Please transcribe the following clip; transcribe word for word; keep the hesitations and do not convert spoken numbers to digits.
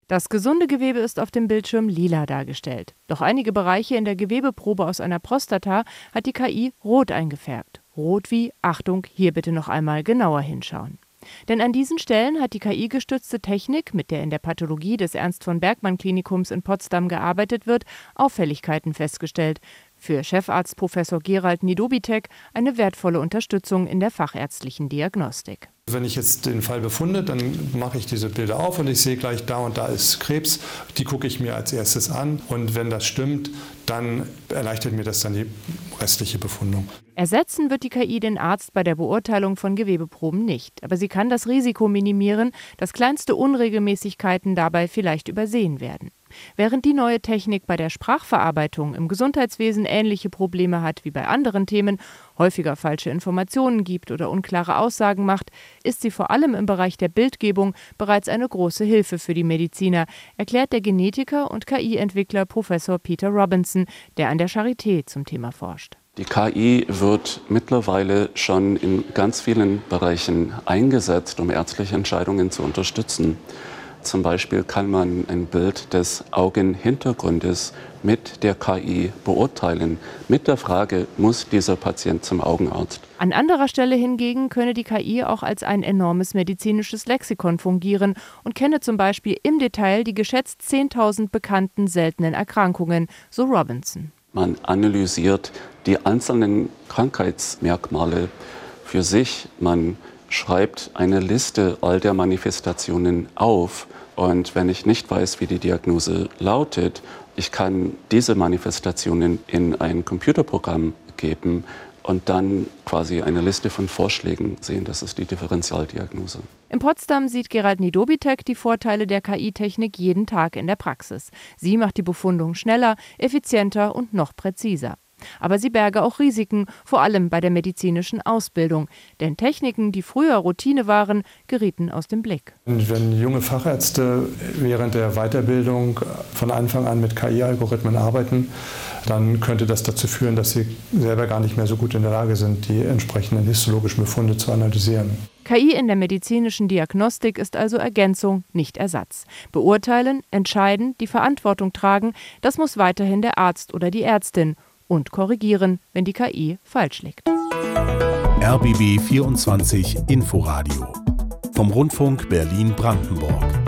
Das gesunde Gewebe ist auf dem Bildschirm lila dargestellt. Doch einige Bereiche in der Gewebeprobe aus einer Prostata hat die K I rot eingefärbt. Rot wie, Achtung, hier bitte noch einmal genauer hinschauen. Denn an diesen Stellen hat die K I-gestützte Technik, mit der in der Pathologie des Ernst-von-Bergmann-Klinikums in Potsdam gearbeitet wird, Auffälligkeiten festgestellt. Für Chefarzt Professor Gerald Nidobitek eine wertvolle Unterstützung in der fachärztlichen Diagnostik. Wenn ich jetzt den Fall befunde, dann mache ich diese Bilder auf und ich sehe gleich, da und da ist Krebs. Die gucke ich mir als erstes an und wenn das stimmt, dann erleichtert mir das dann die restliche Befundung. Ersetzen wird die K I den Arzt bei der Beurteilung von Gewebeproben nicht. Aber sie kann das Risiko minimieren, dass kleinste Unregelmäßigkeiten dabei vielleicht übersehen werden. Während die neue Technik bei der Sprachverarbeitung im Gesundheitswesen ähnliche Probleme hat wie bei anderen Themen, häufiger falsche Informationen gibt oder unklare Aussagen macht, ist sie vor allem im Bereich der Bildgebung bereits eine große Hilfe für die Mediziner, erklärt der Genetiker und K I-Entwickler Professor Peter Robinson, der an der Charité zum Thema forscht. Die K I wird mittlerweile schon in ganz vielen Bereichen eingesetzt, um ärztliche Entscheidungen zu unterstützen. Zum Beispiel kann man ein Bild des Augenhintergrundes mit der K I beurteilen, mit der Frage, muss dieser Patient zum Augenarzt? An anderer Stelle hingegen könne die K I auch als ein enormes medizinisches Lexikon fungieren und kenne zum Beispiel im Detail die geschätzt zehntausend bekannten seltenen Erkrankungen, so Robinson. Man analysiert die einzelnen Krankheitsmerkmale für sich, man schreibt eine Liste all der Manifestationen auf. Und wenn ich nicht weiß, wie die Diagnose lautet, ich kann diese Manifestationen in ein Computerprogramm geben und dann quasi eine Liste von Vorschlägen sehen. Das ist die Differentialdiagnose. In Potsdam sieht Gerald Nidobitek die Vorteile der K I-Technik jeden Tag in der Praxis. Sie macht die Befundung schneller, effizienter und noch präziser. Aber sie berge auch Risiken, vor allem bei der medizinischen Ausbildung. Denn Techniken, die früher Routine waren, gerieten aus dem Blick. Wenn junge Fachärzte während der Weiterbildung von Anfang an mit K I-Algorithmen arbeiten, dann könnte das dazu führen, dass sie selber gar nicht mehr so gut in der Lage sind, die entsprechenden histologischen Befunde zu analysieren. K I in der medizinischen Diagnostik ist also Ergänzung, nicht Ersatz. Beurteilen, entscheiden, die Verantwortung tragen, das muss weiterhin der Arzt oder die Ärztin. Und korrigieren, wenn die K I falsch liegt. R B B vierundzwanzig Inforadio vom Rundfunk Berlin-Brandenburg.